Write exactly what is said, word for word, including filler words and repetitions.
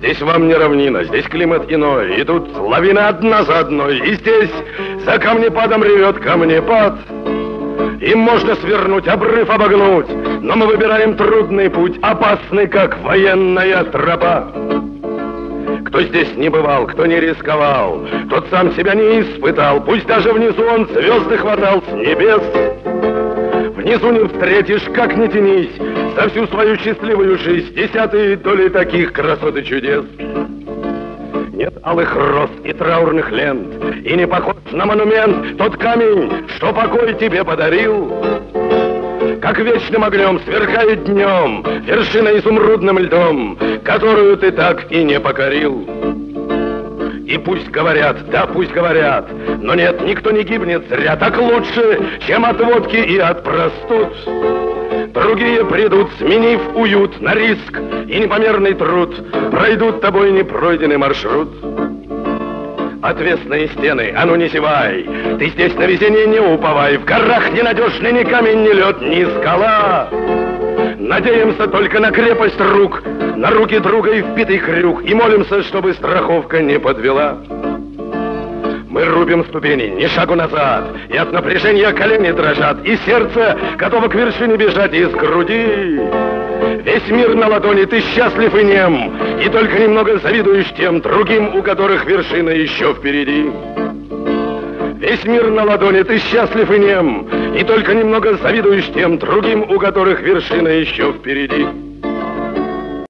Здесь вам не равнина, здесь климат иной, и тут лавина одна за одной, и здесь за камнепадом ревет камнепад. Им можно свернуть, обрыв обогнуть, но мы выбираем трудный путь, опасный, как военная тропа. Кто здесь не бывал, кто не рисковал, тот сам себя не испытал, пусть даже внизу он звезды хватал с небес. Внизу не встретишь, как ни тянись, за всю свою счастливую жизнь десятые доли таких красот и чудес. Нет алых роз и траурных лент, и не похож на монумент тот камень, что покой тебе подарил. Как вечным огнем сверкает днем вершина изумрудным льдом, которую ты так и не покорил. И пусть говорят, да пусть говорят, но нет, никто не гибнет зря, так лучше, чем от водки и от простуд. Другие придут, сменив уют на риск и непомерный труд, пройдут тобой непройденный маршрут. Отвесные стены, а ну не зевай, ты здесь на везение не уповай, в горах ненадежный ни камень, ни лед, ни скала. Надеемся только на крепость рук, на руки друга и вбитый крюк, и молимся, чтобы страховка не подвела. Мы рубим ступени, ни шагу назад, и от напряжения колени дрожат, и сердце готово к вершине бежать из груди. Весь мир на ладони, ты счастлив и нем, и только немного завидуешь тем другим, у которых вершина еще впереди. Весь мир на ладони, ты счастлив и нем, и только немного завидуешь тем другим, у которых вершина еще впереди.